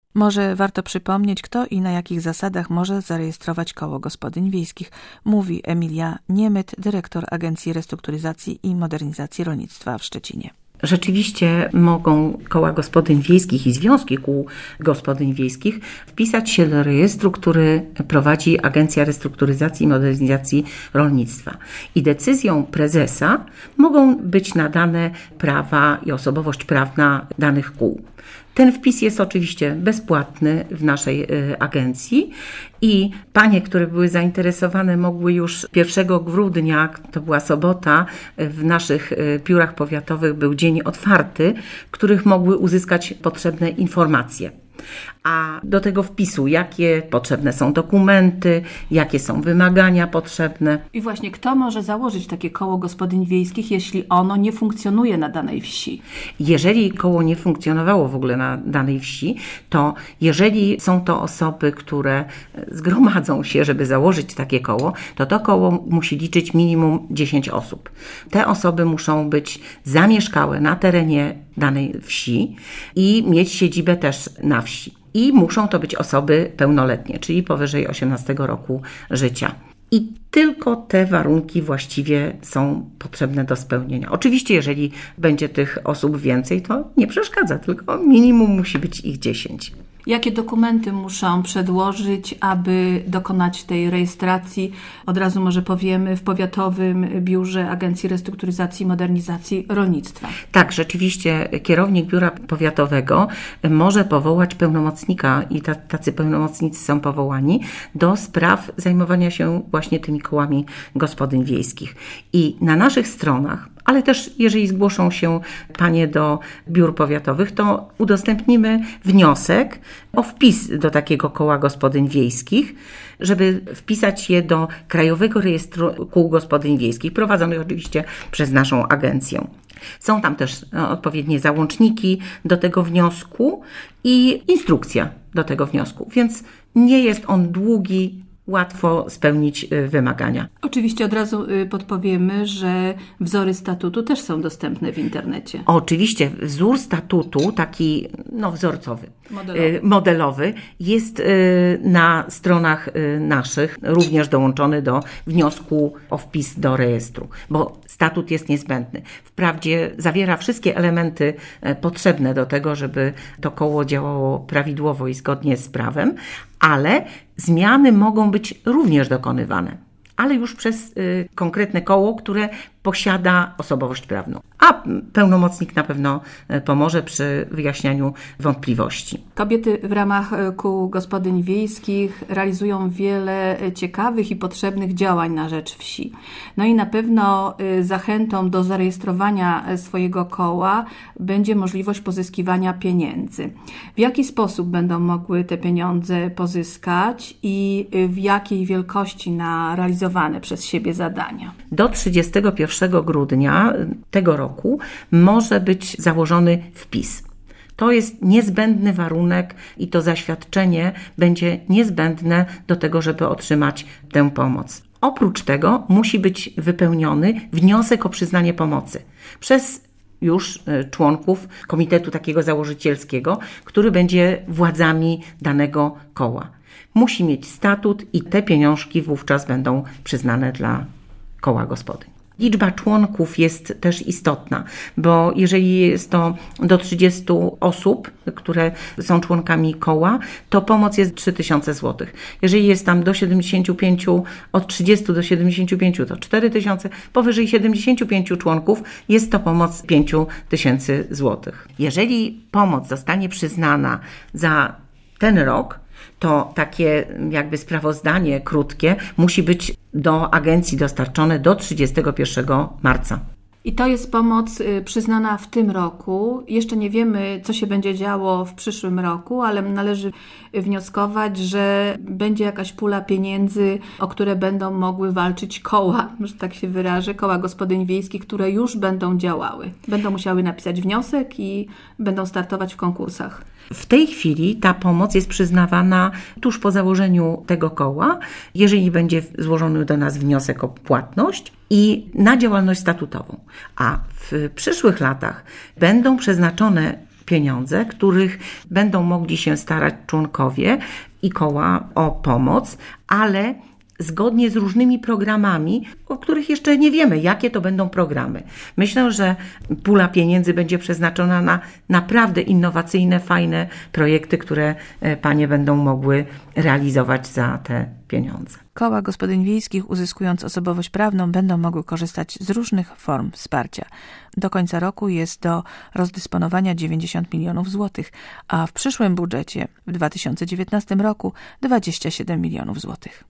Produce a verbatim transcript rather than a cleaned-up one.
Może warto przypomnieć, kto i na jakich zasadach może zarejestrować koło gospodyń wiejskich, mówi Emilia Niemyt, dyrektor Agencji Restrukturyzacji i Modernizacji Rolnictwa w Szczecinie. Rzeczywiście mogą koła gospodyń wiejskich i związki kół gospodyń wiejskich wpisać się do rejestru, który prowadzi Agencja Restrukturyzacji i Modernizacji Rolnictwa. I decyzją prezesa mogą być nadane prawa i osobowość prawna danych kół. Ten wpis jest oczywiście bezpłatny w naszej agencji i panie, które były zainteresowane, mogły już pierwszego grudnia, to była sobota, w naszych biurach powiatowych był dzień otwarty, w których mogły uzyskać potrzebne informacje. A do tego wpisu, jakie potrzebne są dokumenty, jakie są wymagania potrzebne. I właśnie, kto może założyć takie koło gospodyń wiejskich, jeśli ono nie funkcjonuje na danej wsi? Jeżeli koło nie funkcjonowało w ogóle na danej wsi, to jeżeli są to osoby, które zgromadzą się, żeby założyć takie koło, to to koło musi liczyć minimum dziesięć osób. Te osoby muszą być zamieszkałe na terenie danej wsi i mieć siedzibę też na wsi. I muszą to być osoby pełnoletnie, czyli powyżej osiemnastego roku życia. I tylko te warunki właściwie są potrzebne do spełnienia. Oczywiście, jeżeli będzie tych osób więcej, to nie przeszkadza, tylko minimum musi być ich dziesięć. Jakie dokumenty muszą przedłożyć, aby dokonać tej rejestracji? Od razu może powiemy w Powiatowym Biurze Agencji Restrukturyzacji i Modernizacji Rolnictwa. Tak, rzeczywiście kierownik biura powiatowego może powołać pełnomocnika i tacy pełnomocnicy są powołani do spraw zajmowania się właśnie tymi kołami gospodyń wiejskich. I na naszych stronach, ale też jeżeli zgłoszą się panie do biur powiatowych, to udostępnimy wniosek o wpis do takiego koła gospodyń wiejskich, żeby wpisać je do Krajowego Rejestru Kół Gospodyń Wiejskich, prowadzonych oczywiście przez naszą agencję. Są tam też odpowiednie załączniki do tego wniosku i instrukcja do tego wniosku, więc nie jest on długi, łatwo spełnić wymagania. Oczywiście od razu podpowiemy, że wzory statutu też są dostępne w internecie. Oczywiście wzór statutu, taki no, wzorcowy, modelowy. modelowy, jest na stronach naszych, również dołączony do wniosku o wpis do rejestru, bo statut jest niezbędny. Wprawdzie zawiera wszystkie elementy potrzebne do tego, żeby to koło działało prawidłowo i zgodnie z prawem, ale zmiany mogą być również dokonywane, ale już przez y, konkretne koło, które posiada osobowość prawną. A pełnomocnik na pewno pomoże przy wyjaśnianiu wątpliwości. Kobiety w ramach kół gospodyń wiejskich realizują wiele ciekawych i potrzebnych działań na rzecz wsi. No i na pewno zachętą do zarejestrowania swojego koła będzie możliwość pozyskiwania pieniędzy. W jaki sposób będą mogły te pieniądze pozyskać i w jakiej wielkości na realizowane przez siebie zadania? Do trzydziestego pierwszego grudnia tego roku może być założony wpis. To jest niezbędny warunek i to zaświadczenie będzie niezbędne do tego, żeby otrzymać tę pomoc. Oprócz tego musi być wypełniony wniosek o przyznanie pomocy przez już członków komitetu takiego założycielskiego, który będzie władzami danego koła. Musi mieć statut i te pieniążki wówczas będą przyznane dla koła gospodyń. Liczba członków jest też istotna, bo jeżeli jest to do trzydziestu osób, które są członkami koła, to pomoc jest trzy tysiące złotych. Jeżeli jest tam do siedemdziesięciu pięciu, od trzydziestu do siedemdziesięciu pięciu to cztery tysiące, powyżej siedemdziesięciu pięciu członków jest to pomoc pięć tysięcy złotych. Jeżeli pomoc zostanie przyznana za ten rok, to takie jakby sprawozdanie krótkie musi być do agencji dostarczone do trzydziestego pierwszego marca. I to jest pomoc przyznana w tym roku. Jeszcze nie wiemy, co się będzie działo w przyszłym roku, ale należy wnioskować, że będzie jakaś pula pieniędzy, o które będą mogły walczyć koła, że tak się wyrażę, koła gospodyń wiejskich, które już będą działały. Będą musiały napisać wniosek i będą startować w konkursach. W tej chwili ta pomoc jest przyznawana tuż po założeniu tego koła, jeżeli będzie złożony do nas wniosek o płatność i na działalność statutową. A w przyszłych latach będą przeznaczone pieniądze, których będą mogli się starać członkowie i koła o pomoc, ale zgodnie z różnymi programami, o których jeszcze nie wiemy, jakie to będą programy. Myślę, że pula pieniędzy będzie przeznaczona na naprawdę innowacyjne, fajne projekty, które panie będą mogły realizować za te pieniądze. Koła gospodyń wiejskich, uzyskując osobowość prawną, będą mogły korzystać z różnych form wsparcia. Do końca roku jest do rozdysponowania dziewięćdziesiąt milionów złotych, a w przyszłym budżecie w dwa tysiące dziewiętnastym roku dwadzieścia siedem milionów złotych.